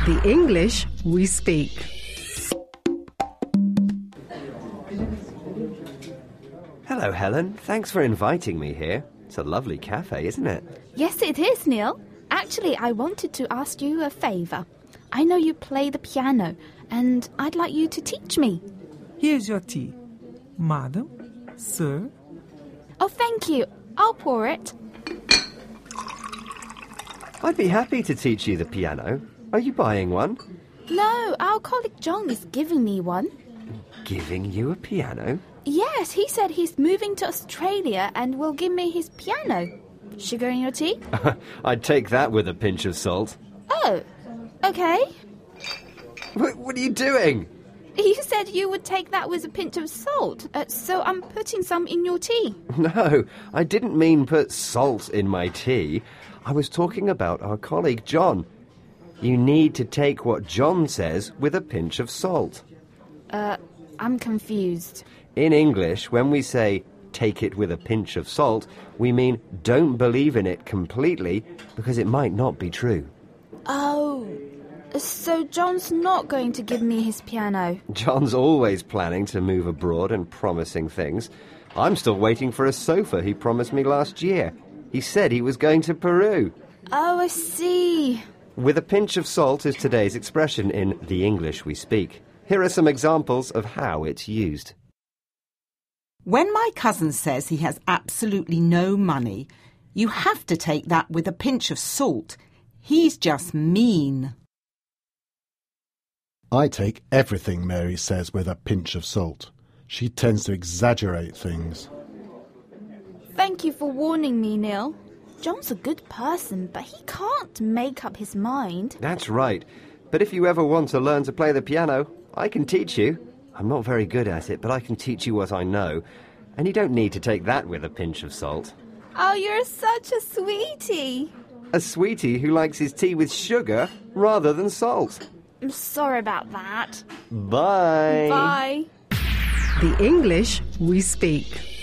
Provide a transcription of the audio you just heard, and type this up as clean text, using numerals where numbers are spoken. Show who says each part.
Speaker 1: The English we speak.
Speaker 2: Hello, Helen. Thanks for inviting me here. It's a lovely cafe, isn't it?
Speaker 3: Yes, it is, Neil. Actually, I wanted to ask you a favour. I know you play the piano, and I'd like you to teach me.
Speaker 4: Here's your tea. Madam, sir.
Speaker 3: Oh, thank you. I'll pour it.
Speaker 2: I'd be happy to teach you the piano. Are you buying one?
Speaker 3: No, our colleague John is giving me one.
Speaker 2: Giving you a piano?
Speaker 3: Yes, he said he's moving to Australia and will give me his piano. Sugar in your tea?
Speaker 2: I'd take that with a pinch of salt.
Speaker 3: Oh, okay.
Speaker 2: What are you doing?
Speaker 3: You said you would take that with a pinch of salt, so I'm putting some in your tea.
Speaker 2: No, I didn't mean put salt in my tea. I was talking about our colleague John. You need to take what John says with a pinch of salt.
Speaker 3: I'm confused.
Speaker 2: In English, when we say take it with a pinch of salt, we mean don't believe in it completely because it might not be true.
Speaker 3: Oh, so John's not going to give me his piano.
Speaker 2: John's always planning to move abroad and promising things. I'm still waiting for a sofa he promised me last year. He said he was going to Peru.
Speaker 3: Oh, I see.
Speaker 2: With a pinch of salt is today's expression in the English we speak. Here are some examples of how it's used.
Speaker 5: When my cousin says he has absolutely no money, you have to take that with a pinch of salt. He's just mean.
Speaker 6: I take everything Mary says with a pinch of salt. She tends to exaggerate things.
Speaker 3: Thank you for warning me, Neil. John's a good person, but he can't make up his mind.
Speaker 2: That's right. But if you ever want to learn to play the piano, I can teach you. I'm not very good at it, but I can teach you what I know. And you don't need to take that with a pinch of salt.
Speaker 3: Oh, you're such a sweetie.
Speaker 2: A sweetie who likes his tea with sugar rather than salt.
Speaker 3: I'm sorry about that.
Speaker 2: Bye.
Speaker 3: Bye.
Speaker 1: The English we speak.